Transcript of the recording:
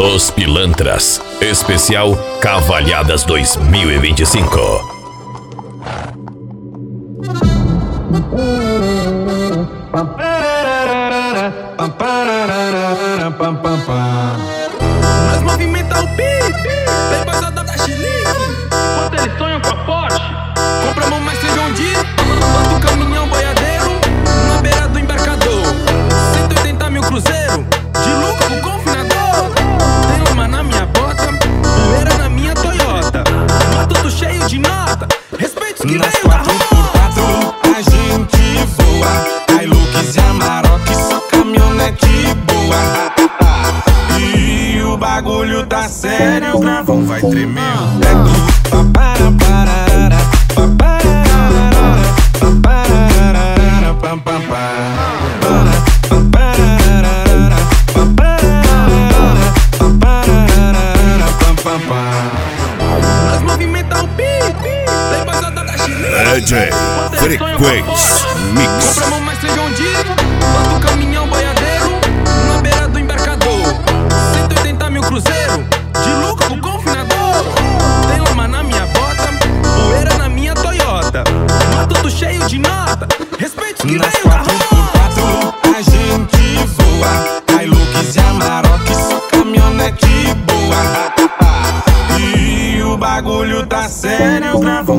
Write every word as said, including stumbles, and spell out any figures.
Os Pilantras, especial Cavalhadas dois mil e vinte e cinco. Nós movimenta o pique, vem passada da chilique. Enquanto eles sonham com a Porsche, compramos mais feijão de bota o caminhão boiadeiro na beira do embarcador. Cento e oitenta mil cruzeiro, de lucro com confinador. Tem uma na minha bota, poeira na minha Toyota. Mas tudo cheio de nota, respeito os que nas veio da quatro por quatro a gente voa. Hilux e Amarok, só caminhonete boa. E o bagulho tá sério, o gravão vai tremer o teto. Papara, pararara, papararara, papararara, pam, pam, pam. Papararara, papararara, papararara, pam, pam, pam. Nós movimenta o pique, vem passada da chilique. D J Frequência Mix. Compramos mais feijão de bota o caminhão boiadeiro na beira do embarcador. Cento e oitenta mil cruzeiro, de lucro com confinador. Tem uma na minha bota, poeira na minha Toyota. Mas tudo cheio de nota, respeito os que nas veio da quatro por quatro a gente voa. Hilux e Amarok, só caminhonete boa. E o bagulho tá sério, o gravão